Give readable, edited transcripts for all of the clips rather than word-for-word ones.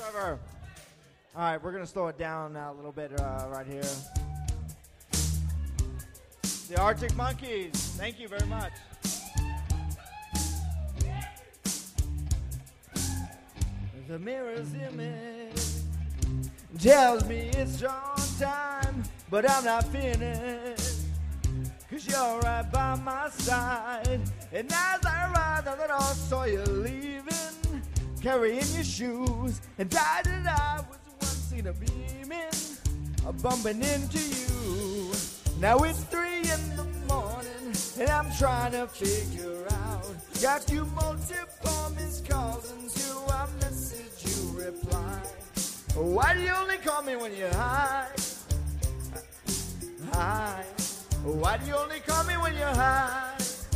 Trevor. All right, we're going to slow it down now a little bit right here. The Arctic Monkeys. Thank you very much. The mirror's image tells me it's strong time, but I'm not finished. 'Cause you're right by my side. And as I ride, I thought I saw you leaving, carrying your shoes. And I was the one seen a beaming, bumping into you. Now it's 3 in the morning, and I'm trying to figure out. Got you multiple missed calls until I message you reply. Why do you only call me when you're high? High. Why do you only call me when you're high?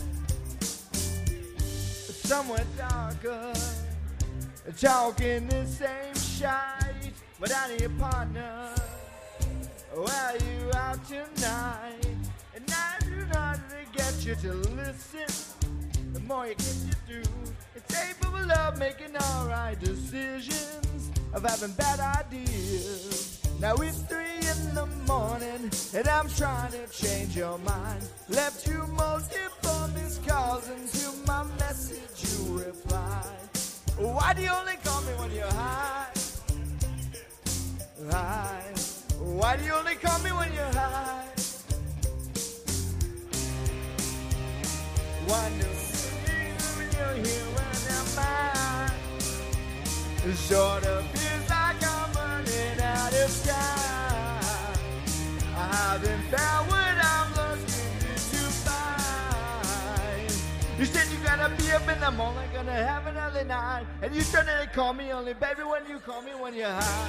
Somewhere darker, talking the same shite, but I need a partner. Where are you out tonight? And I do not get you to listen. The more you get you do, it's capable of making alright decisions, of having bad ideas. Now it's 3 in the morning, and I'm trying to change your mind. Left you multiple missed calls until my message you reply. Why do you only call me when you're high? High. Why do you only call me when you're high? Why do when you're here when I'm mine? Sort of feels like I'm running out of time. I haven't found what I'm looking to find. You said you gotta be up and I'm only gonna have another night. And you trying to call me only, baby, when you call me when you're high.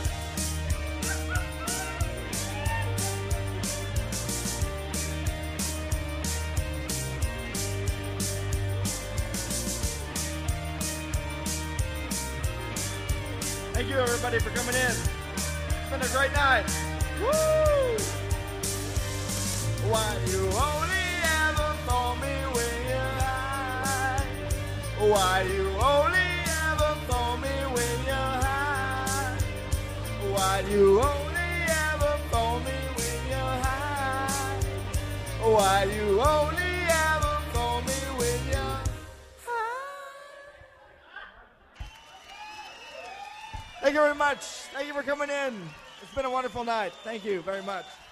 Thank you, everybody, for coming in. It's been a great night. Woo! Why do you only ever phone me when you're high? Why do you only ever phone me when you're high? Why do you only ever phone me when you're high? Why do you only ever phone me when you're high? Thank you very much. Thank you for coming in. It's been a wonderful night. Thank you very much.